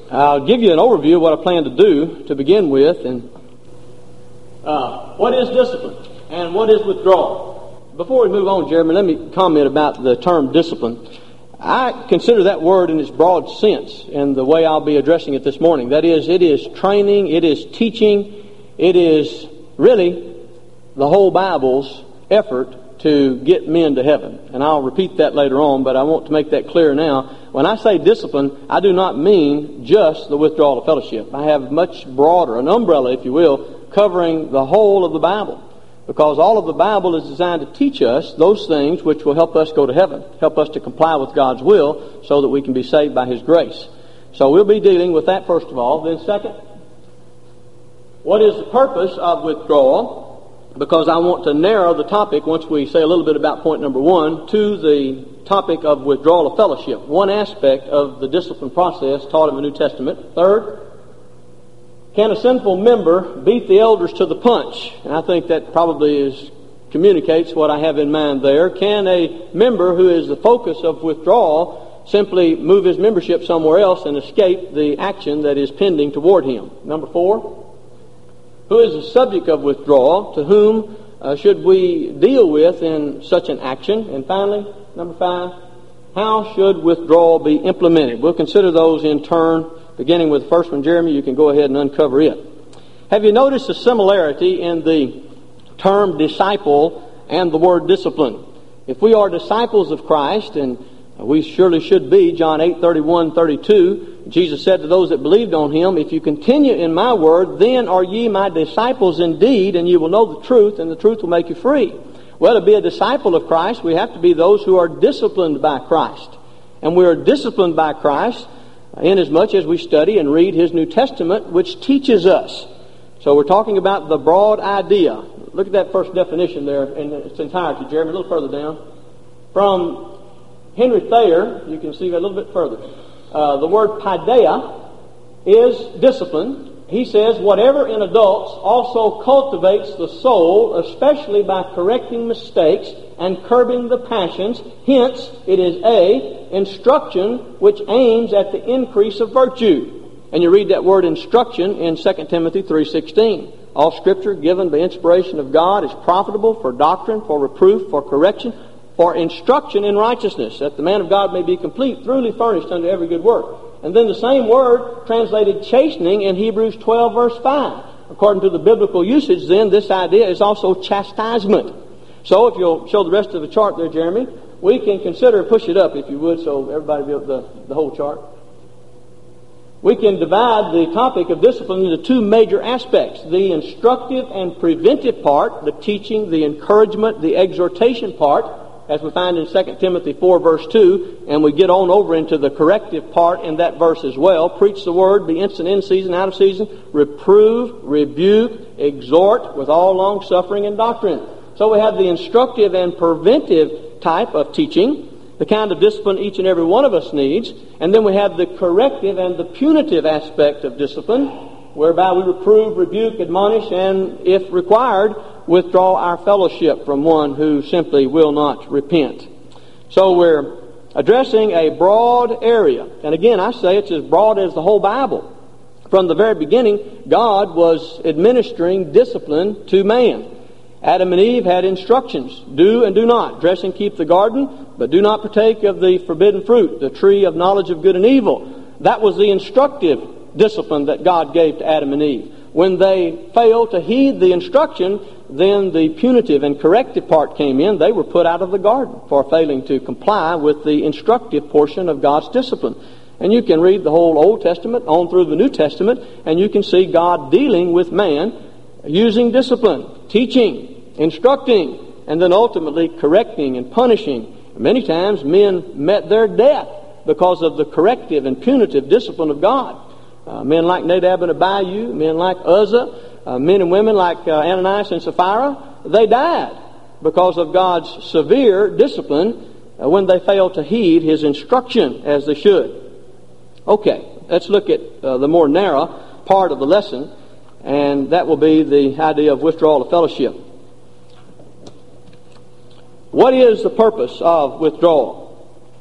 I'll give you an overview of what I plan to do to begin with. And what is discipline and what is withdrawal? Before we move on, Jeremy, let me comment about the term discipline. I consider that word in its broad sense in the way I'll be addressing it this morning. That is, it is training, it is teaching, it is really the whole Bible's effort to get men to heaven. And I'll repeat that later on, but I want to make that clear now. When I say discipline, I do not mean just the withdrawal of fellowship. I have much broader, an umbrella, if you will, covering the whole of the Bible. Because all of the Bible is designed to teach us those things which will help us go to heaven, help us to comply with God's will so that we can be saved by His grace. So we'll be dealing with that first of all. Then second, what is the purpose of withdrawal? Because I want to narrow the topic once we say a little bit about point number one to the topic of withdrawal of fellowship, one aspect of the discipline process taught in the New Testament. Third, can a sinful member beat the elders to the punch? And I think that probably communicates what I have in mind there. Can a member who is the focus of withdrawal simply move his membership somewhere else and escape the action that is pending toward him? Number four, who is the subject of withdrawal? To whom should we deal with in such an action? And finally, number five, how should withdrawal be implemented? We'll consider those in turn. Beginning with the first one, Jeremy, you can go ahead and uncover it. Have you noticed a similarity in the term disciple and the word discipline? If we are disciples of Christ, and we surely should be, John 8:31-32, Jesus said to those that believed on Him, if you continue in my word, then are ye my disciples indeed, and you will know the truth, and the truth will make you free. Well, to be a disciple of Christ, we have to be those who are disciplined by Christ. And we are disciplined by Christ inasmuch as we study and read His New Testament, which teaches us. So we're talking about the broad idea. Look at that first definition there in its entirety, Jeremy, a little further down. From Henry Thayer, you can see that a little bit further. The word paideia is discipline. He says, whatever in adults also cultivates the soul, especially by correcting mistakes and curbing the passions. Hence, it is a instruction which aims at the increase of virtue. And you read that word instruction in 2 Timothy 3:16. All Scripture given by inspiration of God is profitable for doctrine, for reproof, for correction, for instruction in righteousness, that the man of God may be complete, thoroughly furnished unto every good work. And then the same word translated chastening in Hebrews 12 verse 5. According to the biblical usage then, this idea is also chastisement. So if you'll show the rest of the chart there, Jeremy, we can consider, push it up if you would so everybody will be able the whole chart. We can divide the topic of discipline into two major aspects. The instructive and preventive part, the teaching, the encouragement, the exhortation part, as we find in 2 Timothy 4 verse 2, and we get on over into the corrective part in that verse as well. Preach the word, be instant in season, out of season, reprove, rebuke, exhort with all long suffering and doctrine. So we have the instructive and preventive type of teaching, the kind of discipline each and every one of us needs. And then we have the corrective and the punitive aspect of discipline, whereby we reprove, rebuke, admonish, and if required, withdraw our fellowship from one who simply will not repent. So we're addressing a broad area. And again, I say it's as broad as the whole Bible. From the very beginning, God was administering discipline to man. Adam and Eve had instructions. Do and do not. Dress and keep the garden, but do not partake of the forbidden fruit, the tree of knowledge of good and evil. That was the instructive discipline that God gave to Adam and Eve. When they failed to heed the instruction, then the punitive and corrective part came in. They were put out of the garden for failing to comply with the instructive portion of God's discipline. And you can read the whole Old Testament on through the New Testament, and you can see God dealing with man using discipline, teaching, instructing, and then ultimately correcting and punishing. Many times men met their death because of the corrective and punitive discipline of God. Men like Nadab and Abihu, men like Uzzah, men and women like Ananias and Sapphira, they died because of God's severe discipline when they failed to heed His instruction as they should. Okay, let's look at the more narrow part of the lesson, and that will be the idea of withdrawal of fellowship. What is the purpose of withdrawal?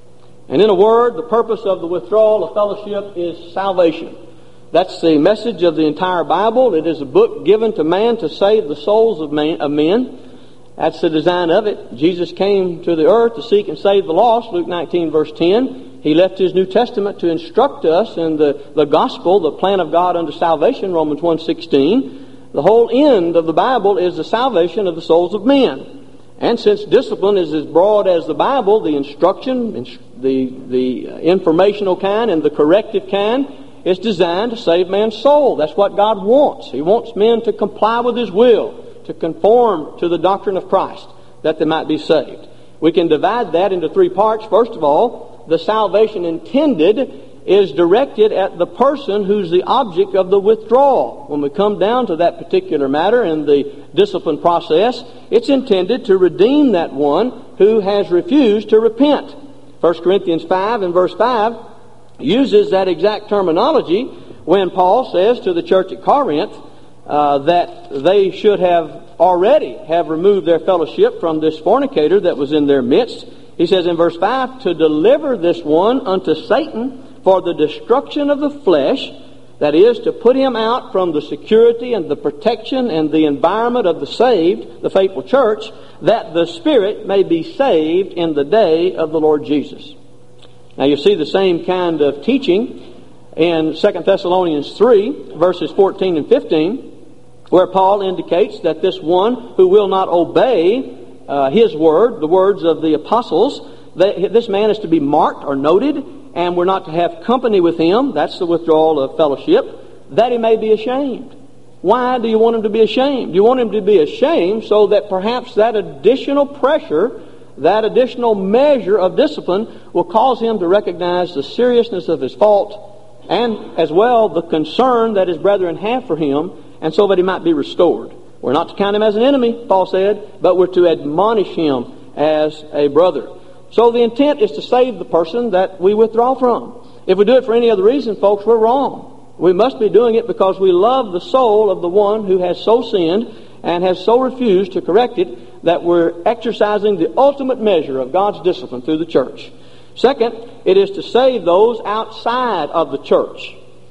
And in a word, the purpose of the withdrawal of fellowship is salvation. That's the message of the entire Bible. It is a book given to man to save the souls of men. That's the design of it. Jesus came to the earth to seek and save the lost, Luke 19, verse 10. He left His New Testament to instruct us in the gospel, the plan of God unto salvation, Romans 1:16. The whole end of the Bible is the salvation of the souls of men. And since discipline is as broad as the Bible, the instruction, the informational kind and the corrective kind, is designed to save man's soul. That's what God wants. He wants men to comply with His will, to conform to the doctrine of Christ, that they might be saved. We can divide that into three parts. First of all, the salvation intended is directed at the person who's the object of the withdrawal. When we come down to that particular matter in the discipline process, it's intended to redeem that one who has refused to repent. 1 Corinthians 5 and verse 5 uses that exact terminology when Paul says to the church at Corinth that they should already have removed their fellowship from this fornicator that was in their midst. He says in verse 5, to deliver this one unto Satan for the destruction of the flesh, that is, to put him out from the security and the protection and the environment of the saved, the faithful church, that the Spirit may be saved in the day of the Lord Jesus. Now you see the same kind of teaching in 2 Thessalonians 3, verses 14 and 15, where Paul indicates that this one who will not obey his word, the words of the apostles, that this man is to be marked or noted, and we're not to have company with him. That's the withdrawal of fellowship, that he may be ashamed. Why do you want him to be ashamed? You want him to be ashamed so that perhaps that additional pressure, that additional measure of discipline will cause him to recognize the seriousness of his fault and as well the concern that his brethren have for him, and so that he might be restored. We're not to count him as an enemy, Paul said, but we're to admonish him as a brother. So the intent is to save the person that we withdraw from. If we do it for any other reason, folks, we're wrong. We must be doing it because we love the soul of the one who has so sinned and has so refused to correct it that we're exercising the ultimate measure of God's discipline through the church. Second, it is to save those outside of the church.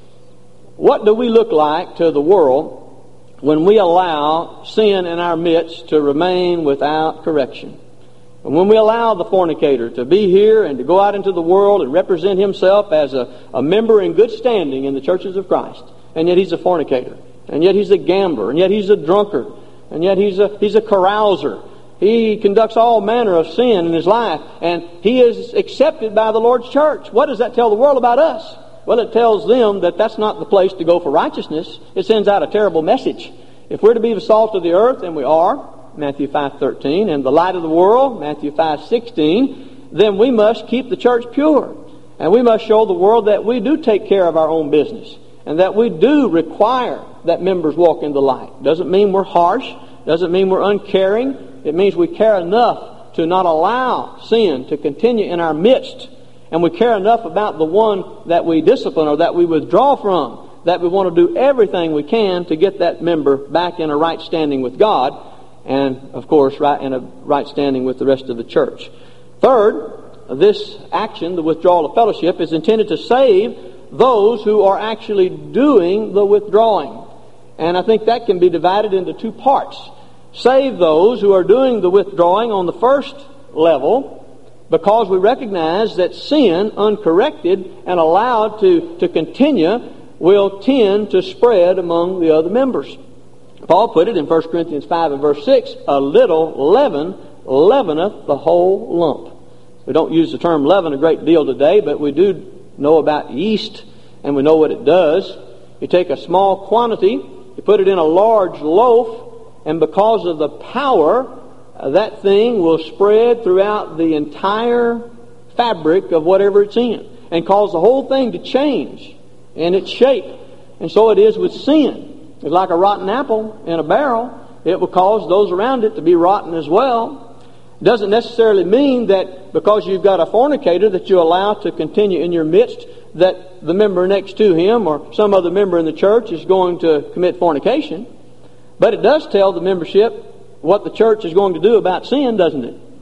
What do we look like to the world when we allow sin in our midst to remain without correction? And when we allow the fornicator to be here and to go out into the world and represent himself as a member in good standing in the churches of Christ, and yet he's a fornicator, and yet he's a gambler, and yet he's a drunkard, and yet he's a carouser. He conducts all manner of sin in his life, and he is accepted by the Lord's church. What does that tell the world about us? Well, it tells them that that's not the place to go for righteousness. It sends out a terrible message. If we're to be the salt of the earth, and we are, Matthew 5:13, and the light of the world, Matthew 5:16, then we must keep the church pure. And we must show the world that we do take care of our own business, and that we do require that members walk in the light. Doesn't mean we're harsh, doesn't mean we're uncaring. It means we care enough to not allow sin to continue in our midst, and we care enough about the one that we discipline or that we withdraw from, that we want to do everything we can to get that member back in a right standing with God, and, of course, in a right standing with the rest of the church. Third, this action, the withdrawal of fellowship, is intended to save those who are actually doing the withdrawing. And I think that can be divided into two parts. Save those who are doing the withdrawing on the first level, because we recognize that sin, uncorrected and allowed to continue, will tend to spread among the other members. Paul put it in 1 Corinthians 5 and verse 6, a little leaven leaveneth the whole lump. We don't use the term leaven a great deal today, but we do know about yeast, and we know what it does. You take a small quantity, you put it in a large loaf, and because of the power, that thing will spread throughout the entire fabric of whatever it's in, and cause the whole thing to change in its shape. And so it is with sin. It's like a rotten apple in a barrel. It will cause those around it to be rotten as well. It doesn't necessarily mean that because you've got a fornicator that you allow to continue in your midst, that the member next to him or some other member in the church is going to commit fornication. But it does tell the membership what the church is going to do about sin, doesn't it?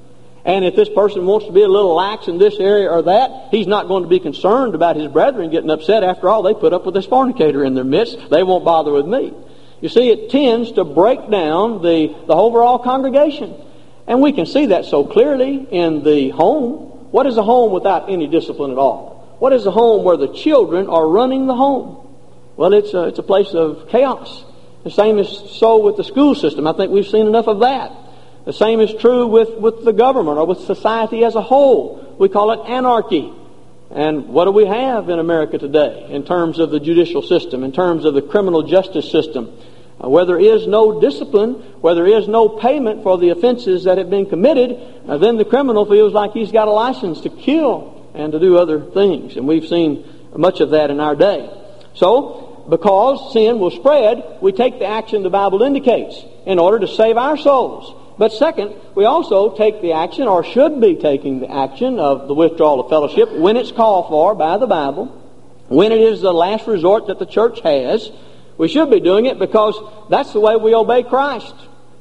And if this person wants to be a little lax in this area or that, he's not going to be concerned about his brethren getting upset. After all, they put up with this fornicator in their midst. They won't bother with me. You see, it tends to break down the overall congregation. And we can see that so clearly in the home. What is a home without any discipline at all? What is a home where the children are running the home? Well, it's a place of chaos. The same is so with the school system. I think we've seen enough of that. The same is true with the government or with society as a whole. We call it anarchy. And what do we have in America today in terms of the judicial system, in terms of the criminal justice system? Where there is no discipline, where there is no payment for the offenses that have been committed, then the criminal feels like he's got a license to kill and to do other things. And we've seen much of that in our day. So, because sin will spread, we take the action the Bible indicates in order to save our souls. But second, we also take the action, or should be taking the action, of the withdrawal of fellowship when it's called for by the Bible, when it is the last resort that the church has. We should be doing it because that's the way we obey Christ.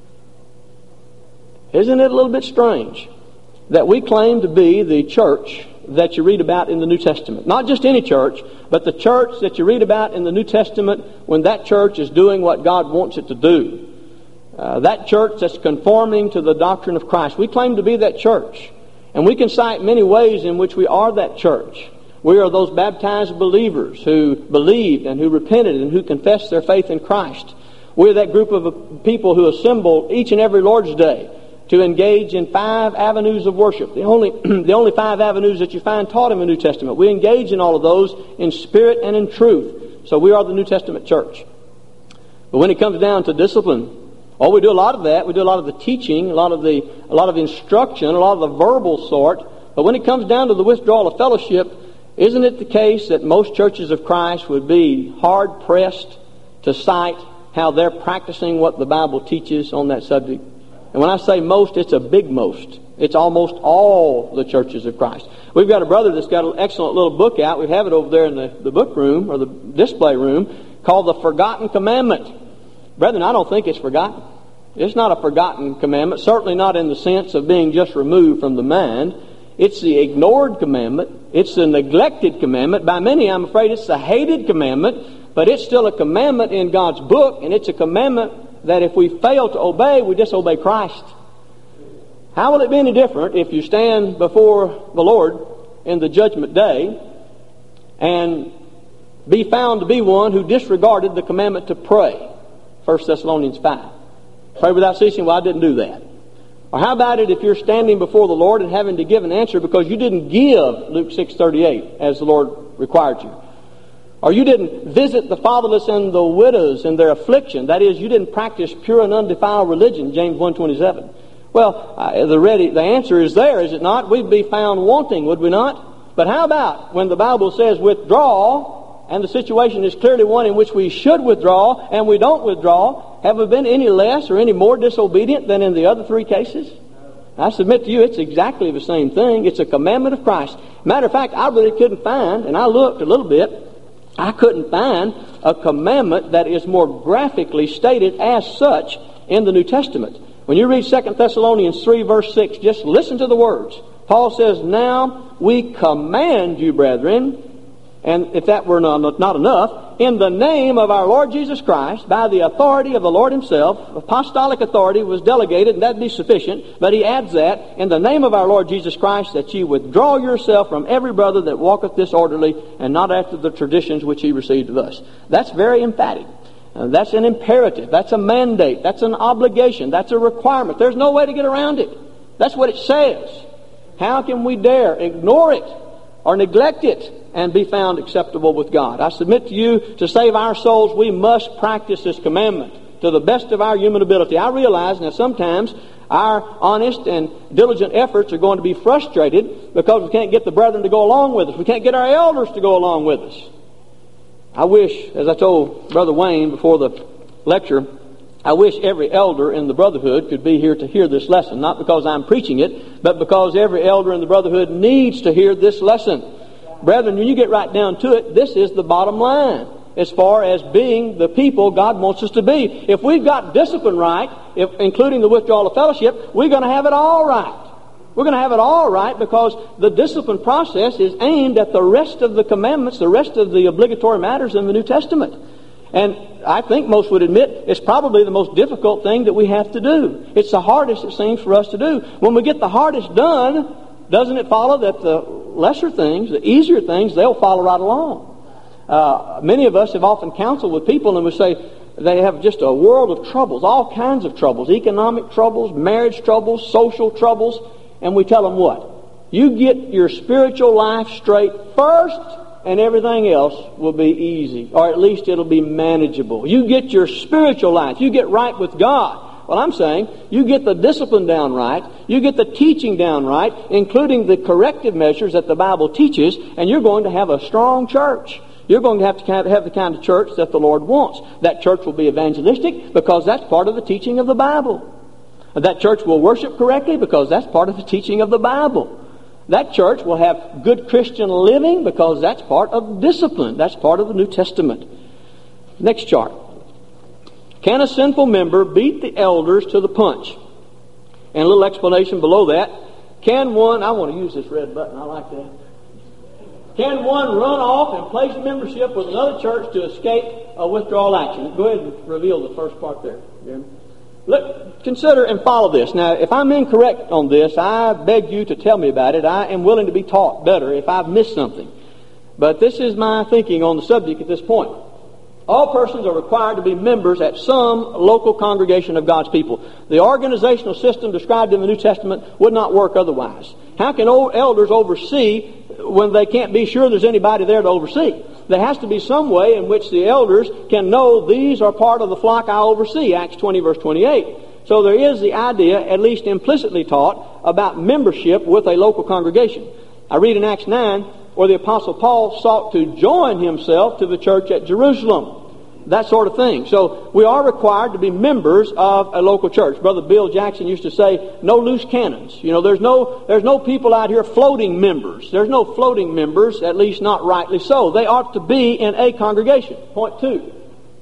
Isn't it a little bit strange that we claim to be the church that you read about in the New Testament? Not just any church, but the church that you read about in the New Testament when that church is doing what God wants it to do. That church that's conforming to the doctrine of Christ. We claim to be that church. And we can cite many ways in which we are that church. We are those baptized believers who believed and who repented and who confessed their faith in Christ. We're that group of people who assemble each and every Lord's Day to engage in 5 avenues of worship. The only 5 avenues that you find taught in the New Testament. We engage in all of those in spirit and in truth. So we are the New Testament church. But when it comes down to discipline, we do a lot of that. We do a lot of the teaching, a lot of instruction, a lot of the verbal sort. But when it comes down to the withdrawal of fellowship, isn't it the case that most churches of Christ would be hard-pressed to cite how they're practicing what the Bible teaches on that subject? And when I say most, it's a big most. It's almost all the churches of Christ. We've got a brother that's got an excellent little book out. We have it over there in the book room, or the display room, called The Forgotten Commandment. Brethren, I don't think it's forgotten. It's not a forgotten commandment, certainly not in the sense of being just removed from the mind. It's the ignored commandment. It's the neglected commandment. By many, I'm afraid, it's the hated commandment, but it's still a commandment in God's book, and it's a commandment that if we fail to obey, we disobey Christ. How will it be any different if you stand before the Lord in the judgment day and be found to be one who disregarded the commandment to pray? 1 Thessalonians 5. Pray without ceasing. Well, I didn't do that. Or how about it if you're standing before the Lord and having to give an answer because you didn't give Luke 6:38 as the Lord required you? Or you didn't visit the fatherless and the widows in their affliction. That is, you didn't practice pure and undefiled religion, James 1:27. Well, the answer is there, is it not? We'd be found wanting, would we not? But how about when the Bible says withdraw, and the situation is clearly one in which we should withdraw, and we don't withdraw? Have we been any less or any more disobedient than in the other 3 cases? I submit to you, it's exactly the same thing. It's a commandment of Christ. Matter of fact, I really couldn't find, and I looked a little bit, I couldn't find a commandment that is more graphically stated as such in the New Testament. When you read 2 Thessalonians 3 verse 6, just listen to the words. Paul says, "Now we command you, brethren," and if that were not enough, "in the name of our Lord Jesus Christ, by the authority of the Lord himself." Apostolic authority was delegated, and that'd be sufficient. But he adds that, "in the name of our Lord Jesus Christ, that ye withdraw yourself from every brother that walketh disorderly, and not after the traditions which he received of us." That's very emphatic. That's an imperative. That's a mandate. That's an obligation. That's a requirement. There's no way to get around it. That's what it says. How can we dare ignore it or neglect it and be found acceptable with God? I submit to you, to save our souls, we must practice this commandment to the best of our human ability. I realize now sometimes our honest and diligent efforts are going to be frustrated because we can't get the brethren to go along with us. We can't get our elders to go along with us. I wish, as I told Brother Wayne before the lecture, I wish every elder in the brotherhood could be here to hear this lesson. Not because I'm preaching it, but because every elder in the brotherhood needs to hear this lesson. Brethren, when you get right down to it, this is the bottom line as far as being the people God wants us to be. If we've got discipline right, including the withdrawal of fellowship, we're going to have it all right. We're going to have it all right because the discipline process is aimed at the rest of the commandments, the rest of the obligatory matters in the New Testament. And I think most would admit it's probably the most difficult thing that we have to do. It's the hardest, it seems, for us to do. When we get the hardest done, doesn't it follow that the lesser things, the easier things, they'll follow right along? Many of us have often counseled with people and we say they have just a world of troubles, all kinds of troubles, economic troubles, marriage troubles, social troubles. And we tell them what? You get your spiritual life straight first, and everything else will be easy. Or at least it'll be manageable. You get your spiritual life. You get right with God. Well, I'm saying you get the discipline down right. You get the teaching down right, including the corrective measures that the Bible teaches, and you're going to have a strong church. You're going to have the kind of church that the Lord wants. That church will be evangelistic because that's part of the teaching of the Bible. That church will worship correctly because that's part of the teaching of the Bible. That church will have good Christian living because that's part of discipline. That's part of the New Testament. Next chart. Can a sinful member beat the elders to the punch? And a little explanation below that. Can one, I want to use this red button, I like that. Can one run off and place membership with another church to escape a withdrawal action? Go ahead and reveal the first part there, Jeremy. Look, consider and follow this. Now, if I'm incorrect on this, I beg you to tell me about it. I am willing to be taught better if I've missed something. But this is my thinking on the subject at this point. All persons are required to be members at some local congregation of God's people. The organizational system described in the New Testament would not work otherwise. How can elders oversee when they can't be sure there's anybody there to oversee? There has to be some way in which the elders can know these are part of the flock I oversee, Acts 20, verse 28. So there is the idea, at least implicitly taught, about membership with a local congregation. I read in Acts 9 where the Apostle Paul sought to join himself to the church at Jerusalem. That sort of thing. So we are required to be members of a local church. Brother Bill Jackson used to say, no loose cannons. You know, there's no people out here floating members. There's no floating members, at least not rightly so. They ought to be in a congregation. Point 2.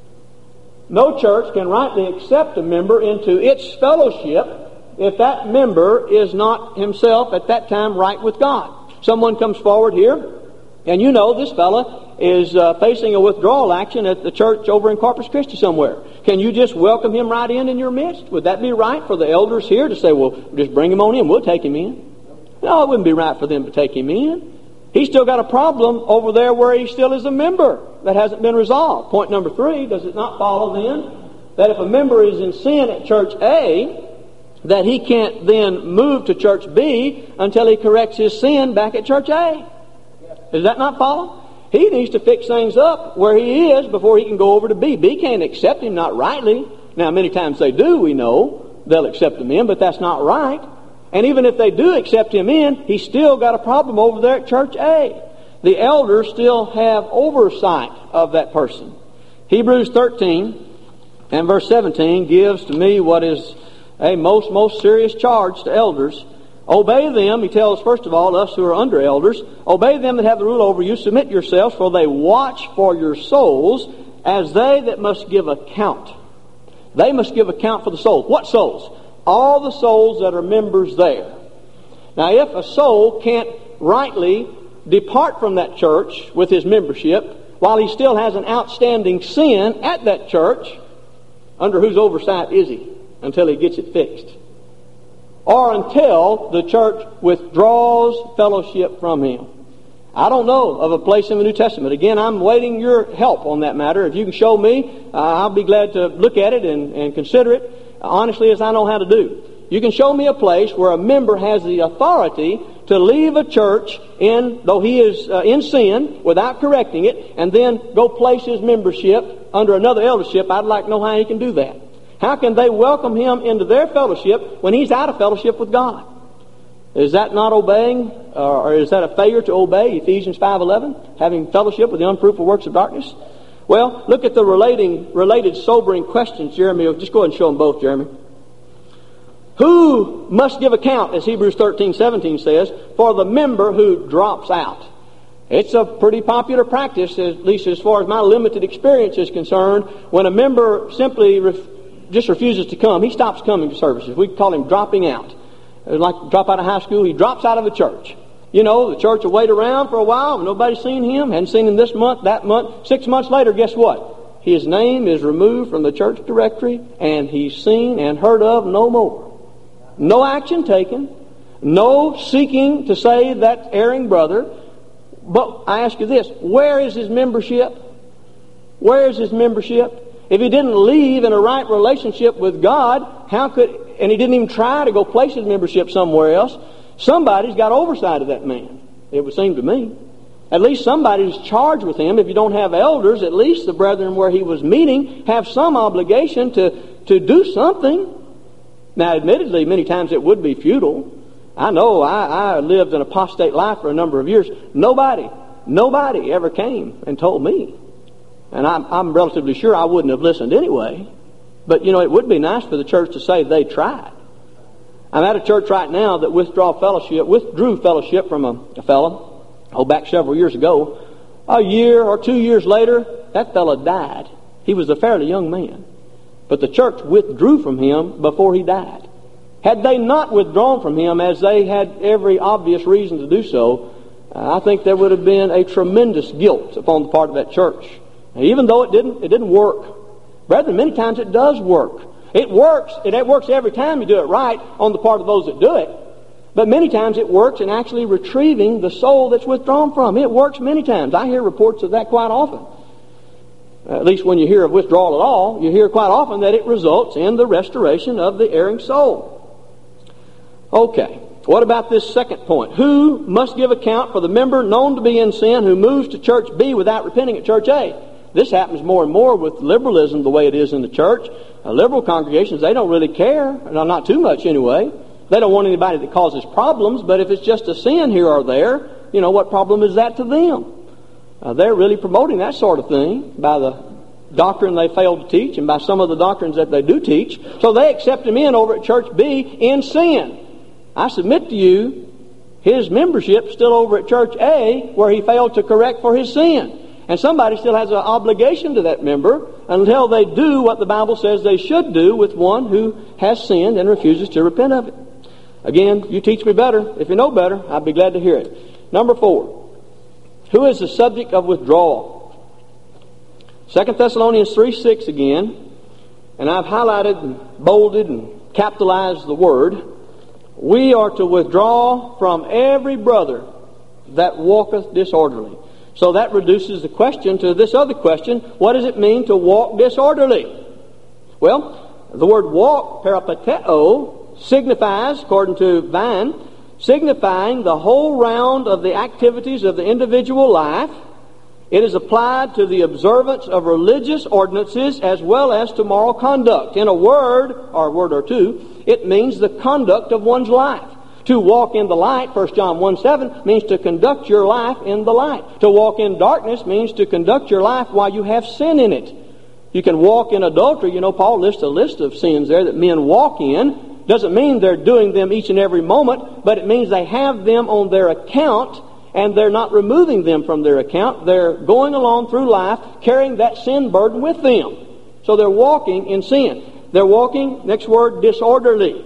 No church can rightly accept a member into its fellowship if that member is not himself at that time right with God. Someone comes forward here, and you know this fella is facing a withdrawal action at the church over in Corpus Christi somewhere. Can you just welcome him right in your midst? Would that be right for the elders here to say, well, just bring him on in, we'll take him in? No, it wouldn't be right for them to take him in. He's still got a problem over there where he still is a member that hasn't been resolved. Point number 3, does it not follow then that if a member is in sin at church A, that he can't then move to church B until he corrects his sin back at church A? Does that not follow? He needs to fix things up where he is before he can go over to B. B can't accept him, not rightly. Now, many times they do, we know. They'll accept him in, but that's not right. And even if they do accept him in, he's still got a problem over there at church A. The elders still have oversight of that person. Hebrews 13 and verse 17 gives to me what is a most serious charge to elders. Obey them, he tells, first of all, us who are under elders, obey them that have the rule over you, submit yourselves, for they watch for your souls as they that must give account. They must give account for the souls. What souls? All the souls that are members there. Now, if a soul can't rightly depart from that church with his membership, while he still has an outstanding sin at that church, under whose oversight is he until he gets it fixed? Or until the church withdraws fellowship from him. I don't know of a place in the New Testament. Again, I'm waiting your help on that matter. If you can show me, I'll be glad to look at it and consider it honestly as I know how to do. You can show me a place where a member has the authority to leave a church though he is in sin without correcting it, and then go place his membership under another eldership. I'd like to know how he can do that. How can they welcome him into their fellowship when he's out of fellowship with God? Is that not obeying, or is that a failure to obey Ephesians 5:11, having fellowship with the unfruitful works of darkness? Well, look at the related sobering questions, Jeremy. Just go ahead and show them both, Jeremy. Who must give account, as Hebrews 13:17 says, for the member who drops out? It's a pretty popular practice, at least as far as my limited experience is concerned. When a member simply just refuses to come, he stops coming to services. We call him dropping out. like drop out of high school, he drops out of the church. You know, the church will wait around for a while, and nobody's seen him, hadn't seen him this month, that month. 6 months later, guess what? His name is removed from the church directory, and he's seen and heard of no more. No action taken, no seeking to save that erring brother. But I ask you this, where is his membership? Where is his membership? If he didn't leave in a right relationship with God, and he didn't even try to go place his membership somewhere else, somebody's got oversight of that man, it would seem to me. At least somebody's charged with him. If you don't have elders, at least the brethren where he was meeting have some obligation to do something. Now, admittedly, many times it would be futile. I know I lived an apostate life for a number of years. Nobody ever came and told me. And I'm relatively sure I wouldn't have listened anyway. But, you know, it would be nice for the church to say they tried. I'm at a church right now that withdrew fellowship from a fellow, back several years ago. A year or 2 years later, that fellow died. He was a fairly young man. But the church withdrew from him before he died. Had they not withdrawn from him, as they had every obvious reason to do so, I think there would have been a tremendous guilt upon the part of that church. And even though it didn't work. Brethren, many times it does work. It works every time you do it right on the part of those that do it. But many times it works in actually retrieving the soul that's withdrawn from. It works many times. I hear reports of that quite often. At least when you hear of withdrawal at all, you hear quite often that it results in the restoration of the erring soul. Okay, what about this second point? Who must give account for the member known to be in sin who moves to church B without repenting at church A? This happens more and more with liberalism the way it is in the church. Liberal congregations, they don't really care. Not too much anyway. They don't want anybody that causes problems, but if it's just a sin here or there, you know, what problem is that to them? They're really promoting that sort of thing by the doctrine they fail to teach and by some of the doctrines that they do teach. So they accept him in over at church B in sin. I submit to you, his membership's still over at church A where he failed to correct for his sin. And somebody still has an obligation to that member until they do what the Bible says they should do with one who has sinned and refuses to repent of it. Again, you teach me better. If you know better, I'd be glad to hear it. Number 4. Who is the subject of withdrawal? 2 Thessalonians 3:6 again. And I've highlighted and bolded and capitalized the word. We are to withdraw from every brother that walketh disorderly. So that reduces the question to this other question. What does it mean to walk disorderly? Well, the word walk, peripateo, signifies, according to Vine, signifying the whole round of the activities of the individual life. It is applied to the observance of religious ordinances as well as to moral conduct. In a word, or a word or two, it means the conduct of one's life. To walk in the light, 1 John 1:7, means to conduct your life in the light. To walk in darkness means to conduct your life while you have sin in it. You can walk in adultery. You know, Paul lists a list of sins there that men walk in. Doesn't mean they're doing them each and every moment, but it means they have them on their account, and they're not removing them from their account. They're going along through life carrying that sin burden with them. So they're walking in sin. They're walking, next word, disorderly.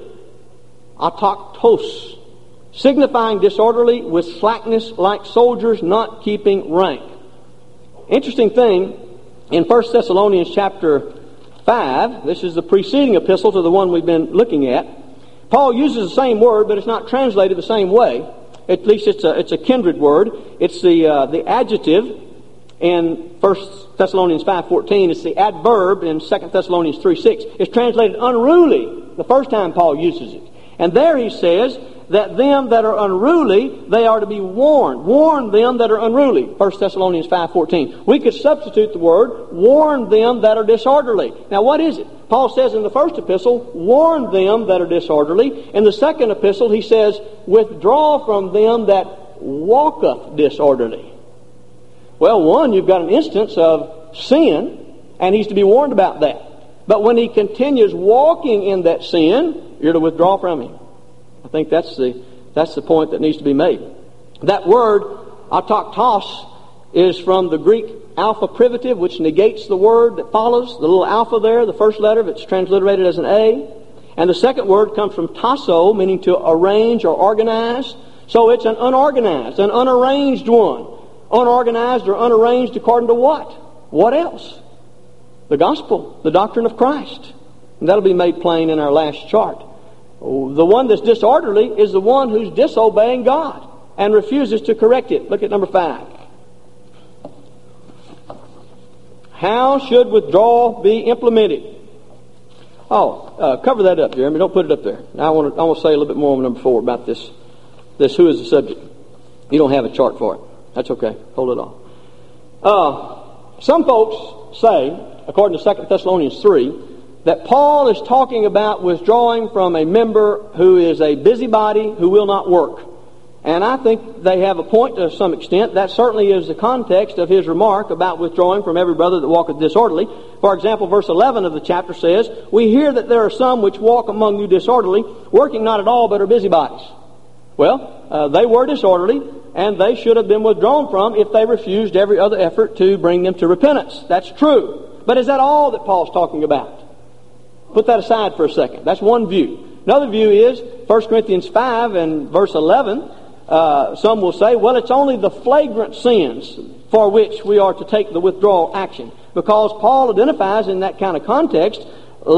Atoktos, signifying disorderly with slackness like soldiers not keeping rank. Interesting thing, in 1 Thessalonians chapter 5, this is the preceding epistle to the one we've been looking at, Paul uses the same word, but it's not translated the same way. At least it's a kindred word. It's the adjective in 1 Thessalonians 5:14. It's the adverb in 2 Thessalonians 3:6. It's translated unruly the first time Paul uses it. And there he says that them that are unruly, they are to be warned. Warn them that are unruly. 1 Thessalonians 5:14. We could substitute the word, warn them that are disorderly. Now what is it? Paul says in the first epistle, warn them that are disorderly. In the second epistle, he says, withdraw from them that walketh disorderly. Well, one, you've got an instance of sin, and he's to be warned about that. But when he continues walking in that sin, you're to withdraw from him. I think that's the point that needs to be made. That word, atoktos, is from the Greek alpha privative, which negates the word that follows. The little alpha there, the first letter, it's transliterated as an A. And the second word comes from tasso, meaning to arrange or organize. So it's an unorganized, an unarranged one. Unorganized or unarranged according to what? What else? The gospel, the doctrine of Christ. And that'll be made plain in our last chart. The one that's disorderly is the one who's disobeying God and refuses to correct it. Look at number 5. How should withdrawal be implemented? Cover that up, Jeremy. Don't put it up there. Now I want to say a little bit more on number 4 about this who is the subject. You don't have a chart for it. That's okay. Hold it off. Some folks say, according to 2 Thessalonians 3, that Paul is talking about withdrawing from a member who is a busybody who will not work. And I think they have a point to some extent. That certainly is the context of his remark about withdrawing from every brother that walketh disorderly. For example, verse 11 of the chapter says, "We hear that there are some which walk among you disorderly, working not at all, but are busybodies." Well, they were disorderly, and they should have been withdrawn from if they refused every other effort to bring them to repentance. That's true. But is that all that Paul's talking about? Put that aside for a second. That's one view. Another view is 1 Corinthians 5 and verse 11. Some will say, well, it's only the flagrant sins for which we are to take the withdrawal action. Because Paul identifies in that kind of context,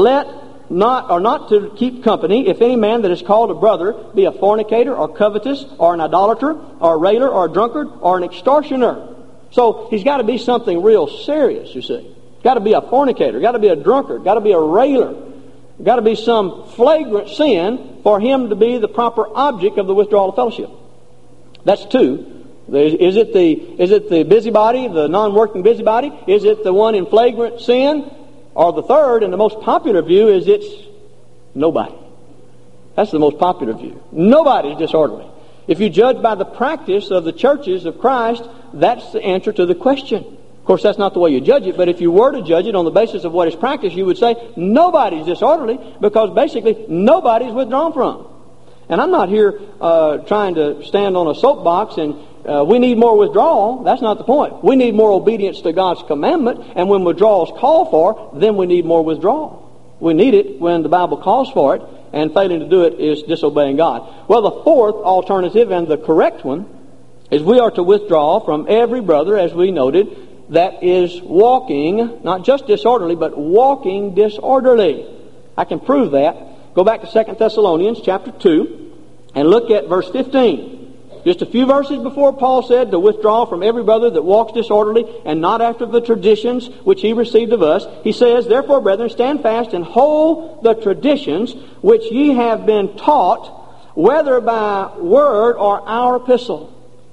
not to keep company if any man that is called a brother be a fornicator or covetous or an idolater or a railer or a drunkard or an extortioner. So he's got to be something real serious, you see. Got to be a fornicator, got to be a drunkard, got to be a railer. Got to be some flagrant sin for him to be the proper object of the withdrawal of fellowship. That's 2. Is it the busybody, the non-working busybody? Is it the one in flagrant sin? Or the third, and the most popular view, is it's nobody. That's the most popular view. Nobody's disorderly. If you judge by the practice of the churches of Christ, that's the answer to the question. Of course, that's not the way you judge it, but if you were to judge it on the basis of what is practiced, you would say nobody's disorderly, because basically nobody's withdrawn from. And I'm not here trying to stand on a soapbox and we need more withdrawal. That's not the point. We need more obedience to God's commandment, and when withdrawal is called for, then we need more withdrawal. We need it when the Bible calls for it, and failing to do it is disobeying God. Well, the fourth alternative, and the correct one, is we are to withdraw from every brother, as we noted, that is walking, not just disorderly, but walking disorderly. I can prove that. Go back to 2 Thessalonians chapter 2 and look at verse 15. Just a few verses before, Paul said to withdraw from every brother that walks disorderly and not after the traditions which he received of us. He says, "Therefore, brethren, stand fast and hold the traditions which ye have been taught, whether by word or our epistle."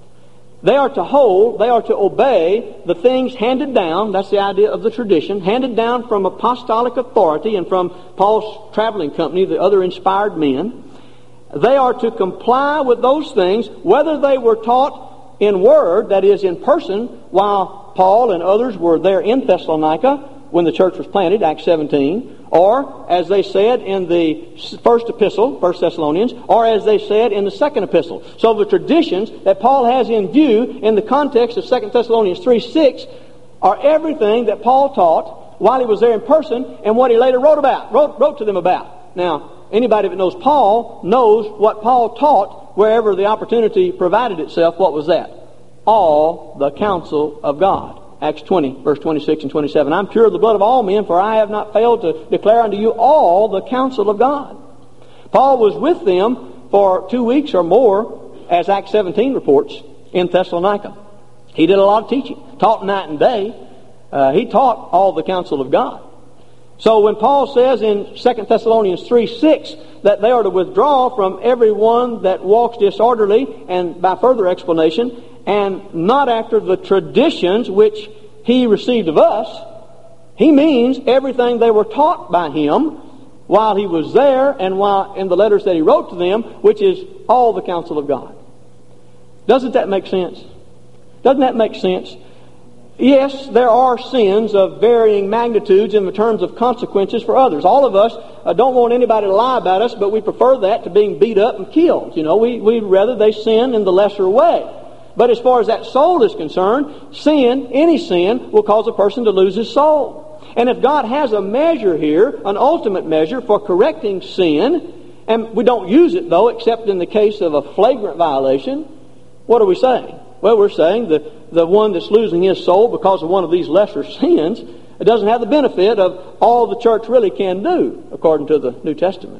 They are to hold, they are to obey the things handed down. That's the idea of the tradition, handed down from apostolic authority and from Paul's traveling company, the other inspired men. They are to comply with those things, whether they were taught in word, that is in person, while Paul and others were there in Thessalonica when the church was planted, Acts 17, or as they said in the first epistle, 1 Thessalonians, or as they said in the second epistle. So the traditions that Paul has in view in the context of 2 Thessalonians 3:6 are everything that Paul taught while he was there in person and what he later wrote to them about. Now, anybody that knows Paul knows what Paul taught wherever the opportunity provided itself. What was that? All the counsel of God. Acts 20, verse 26 and 27. "I'm pure of the blood of all men, for I have not failed to declare unto you all the counsel of God." Paul was with them for 2 weeks or more, as Acts 17 reports, in Thessalonica. He did a lot of teaching, taught night and day. He taught all the counsel of God. So when Paul says in 2 Thessalonians 3:6 that they are to withdraw from everyone that walks disorderly, and by further explanation, and not after the traditions which he received of us, he means everything they were taught by him while he was there and while in the letters that he wrote to them, which is all the counsel of God. Doesn't that make sense? Doesn't that make sense? Yes, there are sins of varying magnitudes in the terms of consequences for others. All of us don't want anybody to lie about us, but we prefer that to being beat up and killed. You know, we'd rather they sin in the lesser way. But as far as that soul is concerned, sin, any sin, will cause a person to lose his soul. And if God has a measure here, an ultimate measure for correcting sin, and we don't use it, though, except in the case of a flagrant violation, what are we saying? Well, we're saying that the one that's losing his soul because of one of these lesser sins doesn't have the benefit of all the church really can do, according to the New Testament.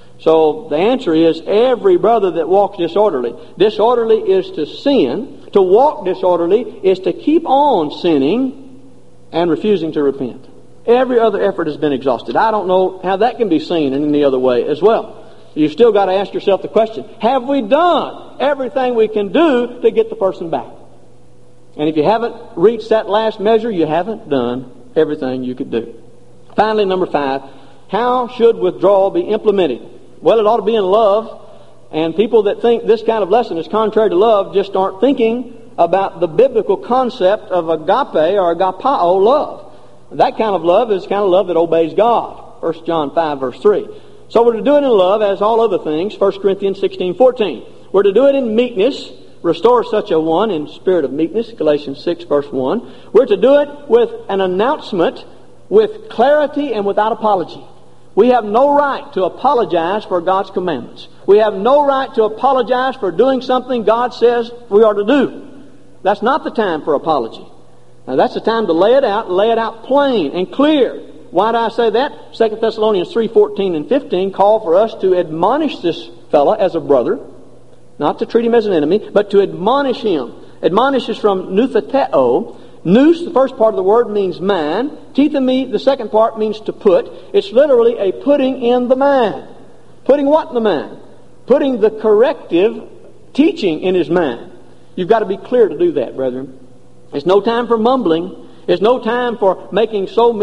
So the answer is every brother that walks disorderly. Disorderly is to sin. To walk disorderly is to keep on sinning and refusing to repent. Every other effort has been exhausted. I don't know how that can be seen in any other way as well. You've still got to ask yourself the question, have we done everything we can do to get the person back? And if you haven't reached that last measure, you haven't done everything you could do. Finally, number 5, how should withdrawal be implemented? Well, it ought to be in love, and people that think this kind of lesson is contrary to love just aren't thinking about the biblical concept of agape or agapao love. That kind of love is the kind of love that obeys God. 1 John 5, verse 3. So we're to do it in love, as all other things, 1 Corinthians 16:14. We're to do it in meekness, restore such a one in spirit of meekness, Galatians 6, verse 1. We're to do it with an announcement, with clarity and without apology. We have no right to apologize for God's commandments. We have no right to apologize for doing something God says we are to do. That's not the time for apology. Now that's the time to lay it out plain and clear. Why do I say that? 2 Thessalonians 3:14 and 15 call for us to admonish this fella as a brother, not to treat him as an enemy, but to admonish him. Admonish is from noutheteo. Nous, the first part of the word, means mind. Tithemi, the second part, means to put. It's literally a putting in the mind. Putting what in the mind? Putting the corrective teaching in his mind. You've got to be clear to do that, brethren. It's no time for mumbling. It's no time for making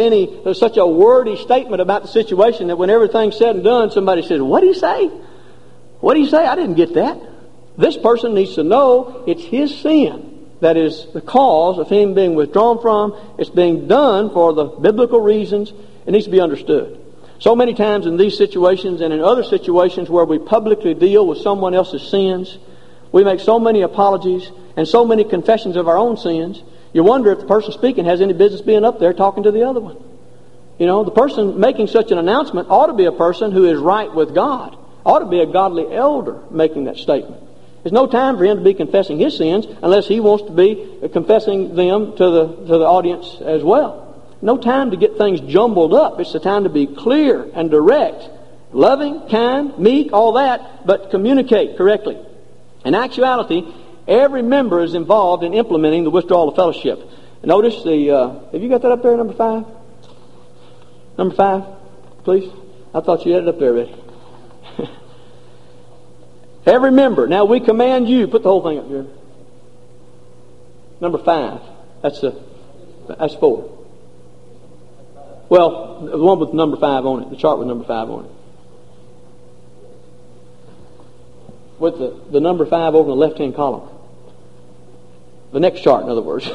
such a wordy statement about the situation that when everything's said and done, somebody says, what did he say? What did he say? I didn't get that. This person needs to know it's his sin that is the cause of him being withdrawn from. It's being done for the biblical reasons. It needs to be understood. So many times in these situations and in other situations where we publicly deal with someone else's sins, we make so many apologies and so many confessions of our own sins. You wonder if the person speaking has any business being up there talking to the other one. You know, the person making such an announcement ought to be a person who is right with God. Ought to be a godly elder making that statement. There's no time for him to be confessing his sins unless he wants to be confessing them to the audience as well. No time to get things jumbled up. It's the time to be clear and direct, loving, kind, meek, all that, but communicate correctly. In actuality, every member is involved in implementing the withdrawal of fellowship. Notice have you got that up there, number 5? Number 5, please. I thought you had it up there already. Every member. Now we command you. Put the whole thing up here. Number 5. That's 4. Well, the one with number 5 on it. The chart with number 5 on it. With the number 5 over in the left-hand column. The next chart, in other words.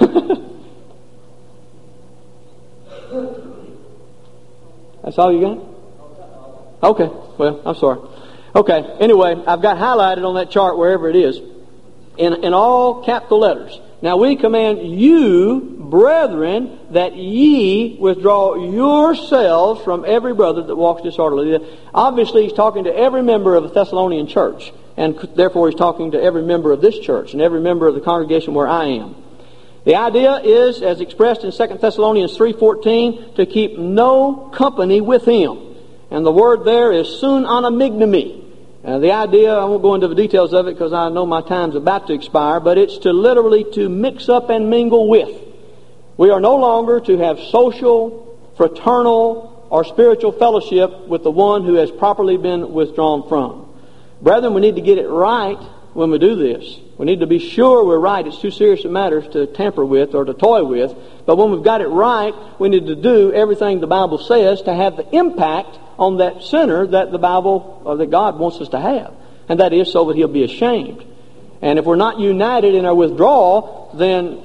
That's all you got? Okay. Well, I'm sorry. Okay. Anyway, I've got highlighted on that chart wherever it is in all capital letters. Now we command you, brethren, that ye withdraw yourselves from every brother that walks disorderly. Obviously, he's talking to every member of the Thessalonian church. And therefore, he's talking to every member of this church and every member of the congregation where I am. The idea is, as expressed in 2 Thessalonians 3:14, to keep no company with him. And the word there is sun anamignomy. The idea, I won't go into the details of it because I know my time's about to expire, but it's to literally to mix up and mingle with. We are no longer to have social, fraternal, or spiritual fellowship with the one who has properly been withdrawn from. Brethren, we need to get it right when we do this. We need to be sure we're right. It's too serious a matter to tamper with or to toy with. But when we've got it right, we need to do everything the Bible says to have the impact on that sinner that the Bible or that God wants us to have. And that is so that he'll be ashamed. And if we're not united in our withdrawal, then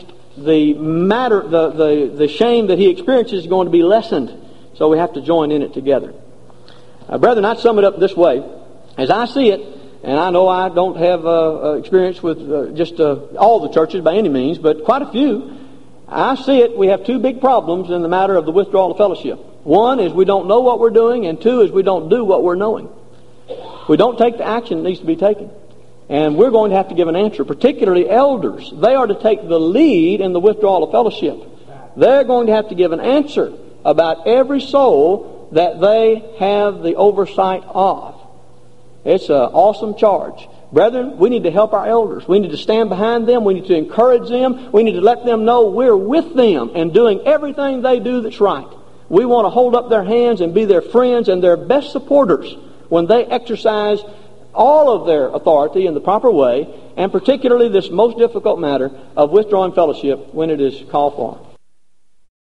the shame that he experiences is going to be lessened. So we have to join in it together. Brethren, I'd sum it up this way. As I see it, and I know I don't have experience with just all the churches by any means, but quite a few, I see it, we have two big problems in the matter of the withdrawal of fellowship. One is we don't know what we're doing, and two is we don't do what we're knowing. We don't take the action that needs to be taken. And we're going to have to give an answer, particularly elders. They are to take the lead in the withdrawal of fellowship. They're going to have to give an answer about every soul that they have the oversight of. It's an awesome charge. Brethren, we need to help our elders. We need to stand behind them. We need to encourage them. We need to let them know we're with them and doing everything they do that's right. We want to hold up their hands and be their friends and their best supporters when they exercise all of their authority in the proper way, and particularly this most difficult matter of withdrawing fellowship when it is called for.